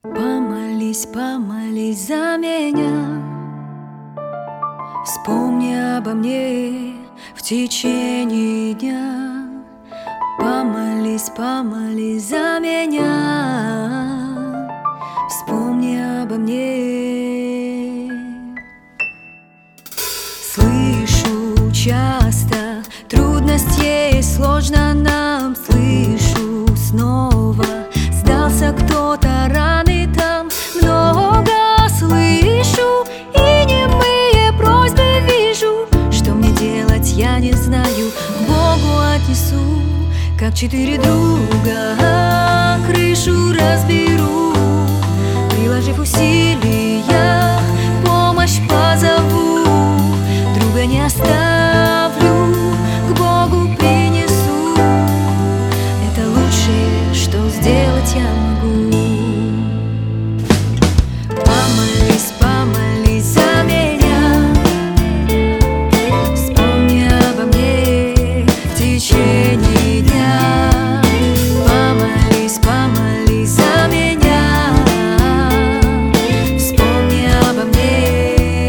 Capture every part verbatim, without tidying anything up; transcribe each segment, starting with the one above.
Помолись, помолись за меня, вспомни обо мне в течение дня. Помолись, помолись за меня, вспомни обо мне. Слышу часто, трудность есть, сложно нам. Слышу снова, сдался кто-то, раны там много. Слышу и немые просьбы вижу. Что мне делать, я не знаю. К Богу отнесу, как четыре друга, крышу разберу. Приложив усилия, помощь позову. Друга не оставлю, к Богу принесу. Это лучшее, что сделать я могу. Помолись, помолись за меня, вспомни обо мне в течение дня. Помолись, помолись за меня, вспомни обо мне.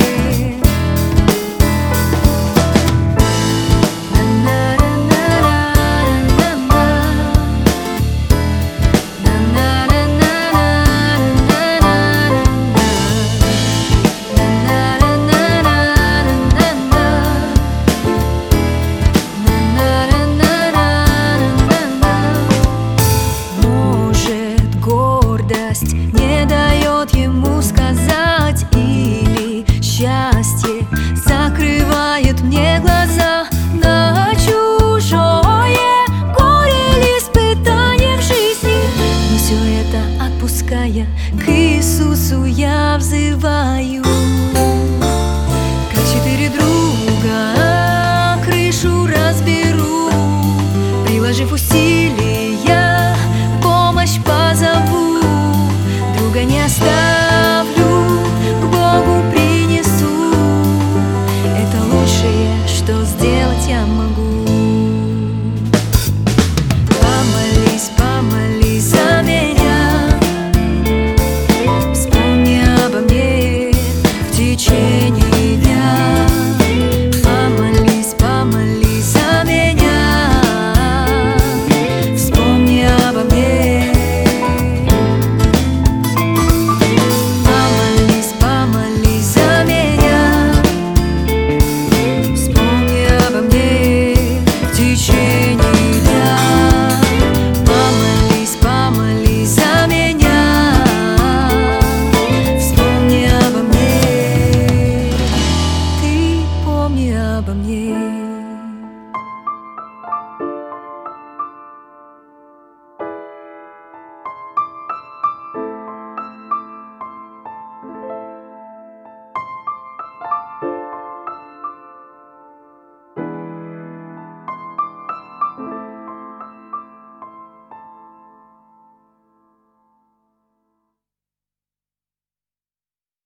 Не дает ему сказать, или счастье закрывает мне глаза на чужое горе или испытание в жизни. Но все это отпуская, к Иисусу я взываю. Как четыре друга, крышу разберу. Приложив усилия, помощь позову. Друга не оставлю, к Богу принесу. Это лучшее, что сделать я могу. Помолись, помолись за меня, вспомни обо мне в течение дня. Помолись, помолись за меня, вспомни обо мне. Обо мне.